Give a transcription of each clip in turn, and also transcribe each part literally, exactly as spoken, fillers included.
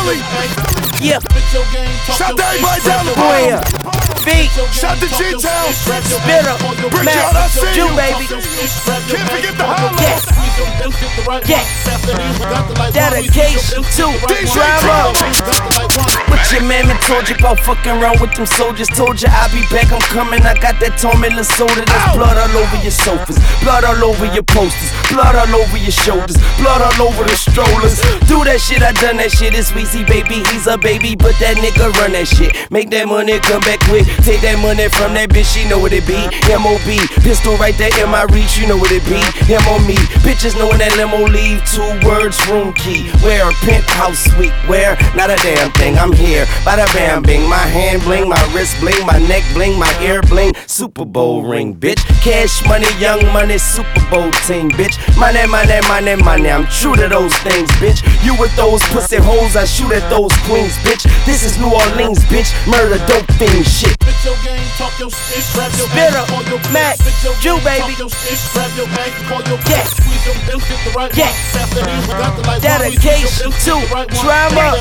Philly. Yeah. Shout to everybody down the Boy, Feet. Shout to G-Town. Spitter. Brickyard, I see you, you. baby. Can't forget the holla. Yeah. Yeah. Dedication to drama. What your mammy told you about fucking around with them soldiers? Told you I'll be back, I'm coming. I got that Tommy Lasoda. There's blood all over your sofas, blood all over your posters, blood all over your shoulders, blood all over the strollers. Do that shit, I done that shit. It's Weezy, baby, he's a baby, but that nigga run that shit. Make that money, come back quick. Take that money from that bitch, she know what it be. M O B, pistol right there in my reach, you know what it be. Him on me, bitches knowing that limo leave. Two words, room key. Where a penthouse suite, where? Not a damn thing. I'm here, bada bam bing. My hand bling, my wrist bling, my neck bling, my ear bling. Super Bowl ring, bitch. Cash money, young money, Super Bowl team, bitch. Money, money, money, money. I'm true to those things, bitch. You with those pussy hoes, I shoot at those queens, bitch. This is New Orleans, bitch. Murder, dope fiend shit. Spitter, Mac, you, baby. Yeah. Yeah. Dedication to drama.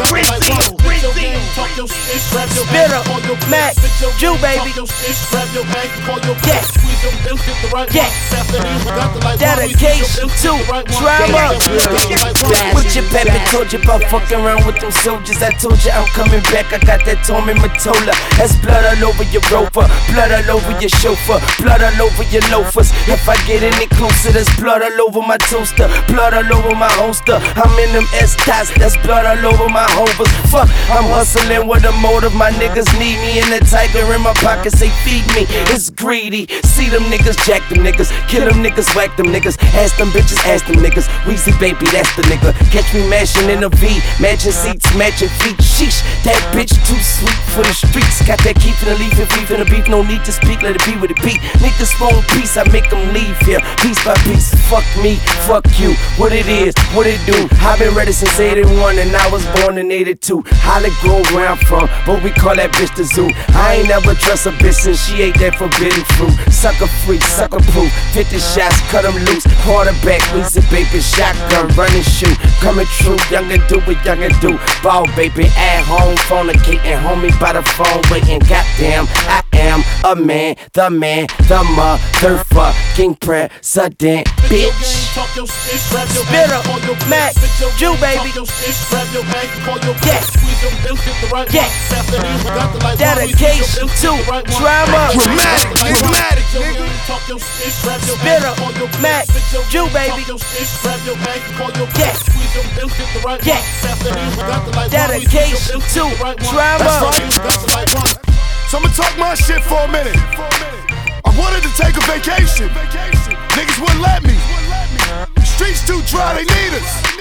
Spitter, Mac, you, baby. Yeah. Yeah. Dedication to drama. What your baby told you about fucking around with them soldiers? I told you I'm coming back. I got that Tommy Mottola. That's blood all over your rover, blood all over your chauffeur, blood all over your loafers. If I get any closer, there's blood all over my toaster, blood all over my holster. I'm in them S-Tots, that's blood all over my hovers. Fuck, I'm hustling with a motive. My niggas need me, and the tiger in my pocket say feed me. It's greedy. See them niggas, jack them niggas, kill them niggas, whack them niggas. Ask them bitches, ask them niggas. Weezy, baby, that's the nigga. Catch me mashing in a V, matching seats, matching feet. Sheesh, that bitch too sweet for the streets. Got that keep in the leaf and beef in the beef. No need to speak, let it be with it be. Niggas phone peace, I make them leave here piece by piece. Fuck me, fuck you. What it is, what it do. I've been ready since eighty-one and I was born in eighty-two. Holly Grove where I'm from, but we call that bitch the zoo. I ain't never trust a bitch since she ate that forbidden fruit. Sucker free, sucker proof. fifty shots, cut them loose. Quarterback, Weezy, baby, shotgun, running shoot. Coming true, young and do what young and do. Ball, baby, at home, fornicating, homie by the phone, waiting. Goddamn, I am a man, the man, the mother fucking president, bitch. Spitter, Mac, you, baby. Yeah. Yeah. Dedication to drama. Dramatic, dramatic, nigga. Spitter, Mac, you, baby. Yeah. Yeah. Dedication to drama. So I'ma talk my shit for a minute. I wanted to take a vacation. Niggas wouldn't let me. Streets too dry, they need us.